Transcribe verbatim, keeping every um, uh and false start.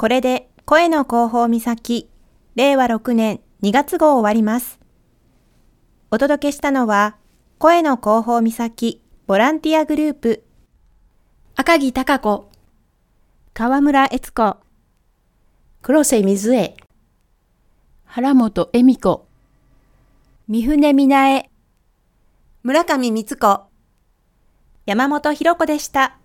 これで声の広報岬、れいわろくねんにがつ号終わります。お届けしたのは、声の広報岬ボランティアグループ、 赤木貴子、 川村悦子、 黒瀬水江、 原本恵美子、 三船美奈恵、 村上光子、 山本博子でした。